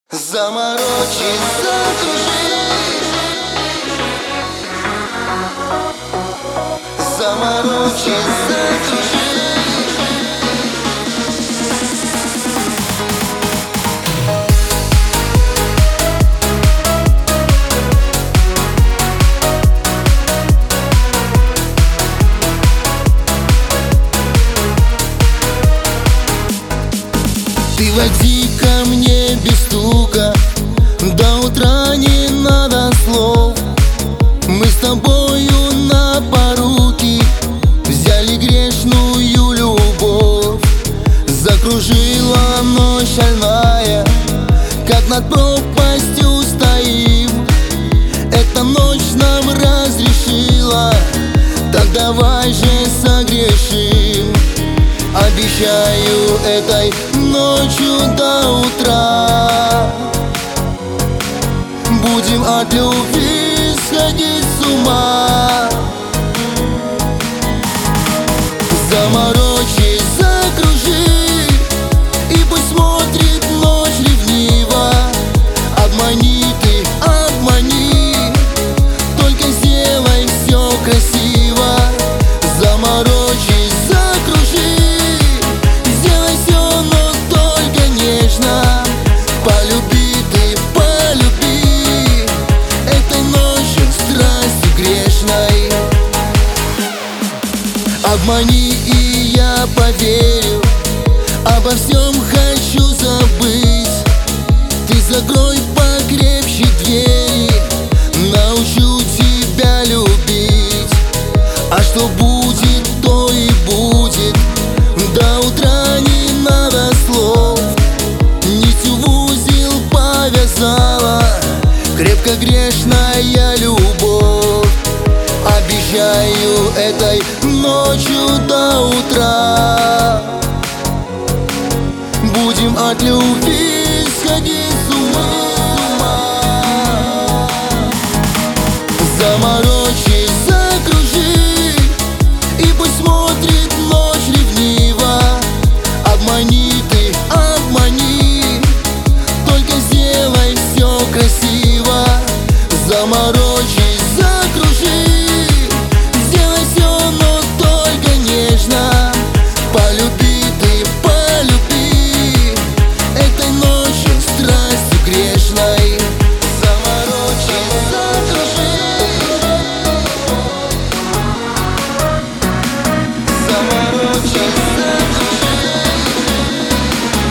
Заморочить, закружить, заморочить, закружить. Ты войди ко мне без стука, до утра не надо слов. Мы с тобою на поруки взяли грешную любовь. Закружила ночь шальная, как над пропастью стоим. Эта ночь нам разрешила, так давай же согрешим. Обещаю, этой ночью до утра будем от любви сходить с ума. Заморочи, закружи, и пусть смотрит ночь ревниво. Обмани ты, обмани, только сделай все красиво. Заморочи, закружи, сделай все, но только нежно. Полюби ты, полюби, этой ночью страстью грешной. Обмани, и я поверю, обо всем хочу забыть. Ты закрой покрепче двери, научу тебя любить. А что будет, то и будет, до утра не надо слов. Нитью в узел повязала крепко грешная любовь. Обещаю, этой ночью до утра будем от любви сходить с ума. Заморочи, закружи, и пусть смотрит ночь ревниво. Обмани ты, обмани, только сделай все красиво. Заморочи, закружи, сделай все, но только нежно. Полюби ты, полюби, этой ночью страстью грешной. Заморочи, закружи, заморочи,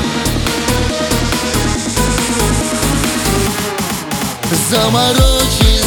закружи, заморочи.